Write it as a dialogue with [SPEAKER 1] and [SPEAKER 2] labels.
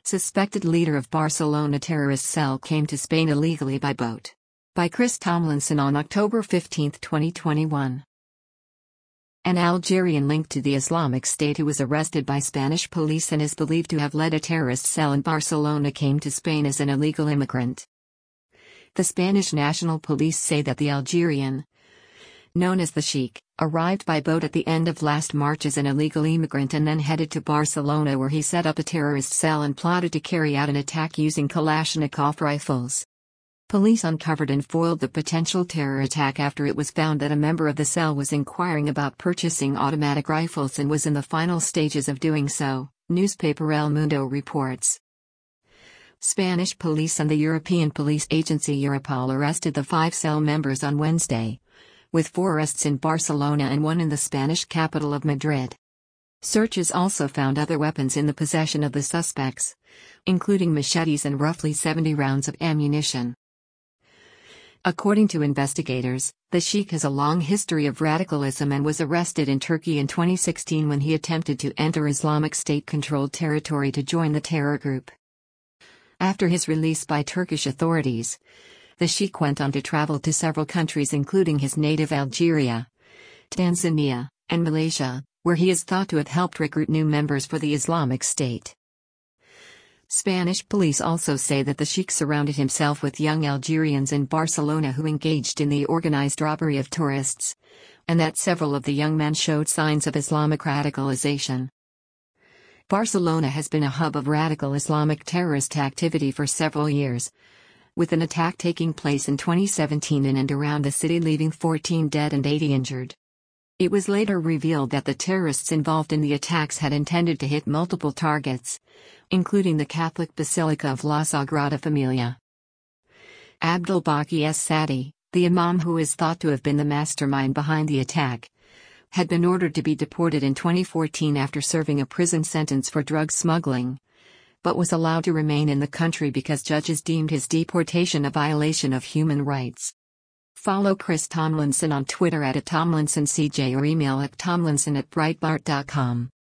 [SPEAKER 1] Suspected leader of Barcelona terrorist cell came to Spain illegally by boat. By Chris Tomlinson on October 15, 2021. An Algerian linked to the Islamic State who was arrested by Spanish police and is believed to have led a terrorist cell in Barcelona came to Spain as an illegal immigrant. The Spanish National Police say that the Algerian, known as the Sheikh, arrived by boat at the end of last March as an illegal immigrant and then headed to Barcelona where he set up a terrorist cell and plotted to carry out an attack using Kalashnikov rifles. Police uncovered and foiled the potential terror attack after it was found that a member of the cell was inquiring about purchasing automatic rifles and was in the final stages of doing so, newspaper El Mundo reports. Spanish police and the European police agency Europol arrested the 5 cell members on Wednesday, with 4 arrests in Barcelona and 1 in the Spanish capital of Madrid. Searches also found other weapons in the possession of the suspects, including machetes and roughly 70 rounds of ammunition. According to investigators, the Sheikh has a long history of radicalism and was arrested in Turkey in 2016 when he attempted to enter Islamic State-controlled territory to join the terror group. After his release by Turkish authorities, the Sheikh went on to travel to several countries including his native Algeria, Tanzania, and Malaysia, where he is thought to have helped recruit new members for the Islamic State. Spanish police also say that the Sheikh surrounded himself with young Algerians in Barcelona who engaged in the organized robbery of tourists, and that several of the young men showed signs of Islamic radicalization. Barcelona has been a hub of radical Islamic terrorist activity for several years, with an attack taking place in 2017 in and around the city leaving 14 dead and 80 injured. It was later revealed that the terrorists involved in the attacks had intended to hit multiple targets, including the Catholic Basilica of La Sagrada Familia. Abdelbaki Es-Sadi, the imam who is thought to have been the mastermind behind the attack, had been ordered to be deported in 2014 after serving a prison sentence for drug smuggling, but was allowed to remain in the country because judges deemed his deportation a violation of human rights. Follow Chris Tomlinson on Twitter @TomlinsonCJ or email at tomlinson@breitbart.com.